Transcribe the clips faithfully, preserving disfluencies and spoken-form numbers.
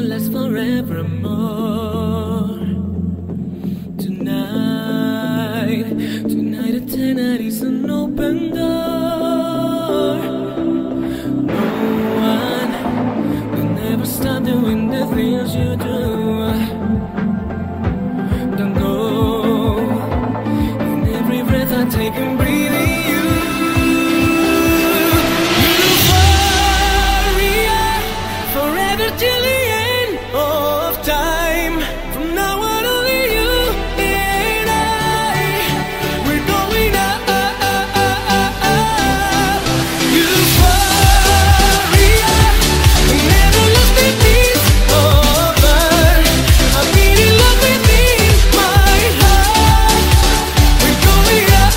last forevermore. Tonight, tonight at ten is an open door. No one will never stop doing the things you do. Don't go. In every breath I take and breathe in you. Euphoria, forever till the end of time. From now on only you and I. We're going up. Euphoria, we never lost the peace over. I'm in love within my heart. We're going up.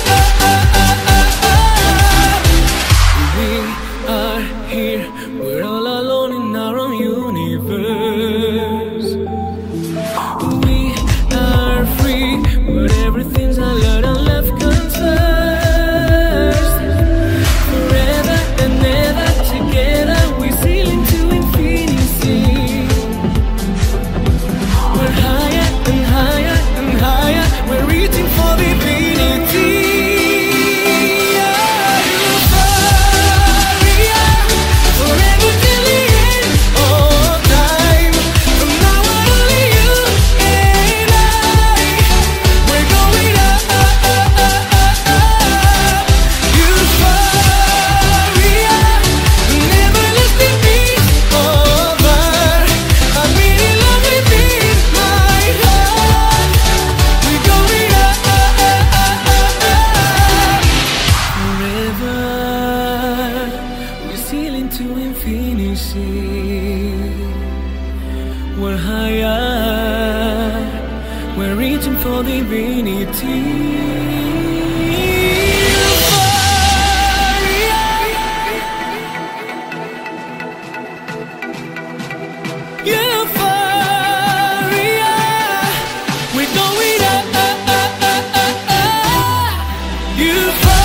We are here. We're all alone in our own universe. We are free, but everything's a lot of love comes first. Forever and ever together, we sail into infinity. We're higher and higher and higher. We're reaching for divinity. Euphoria, forever till the end of time. From now on only you and I. We're going up. Euphoria, never let the peace over. I'm in love within my heart. We're going up. Forever, we sail into infinity. We're higher, we're reaching for divinity. Euphoria, we're going up. Euphoria.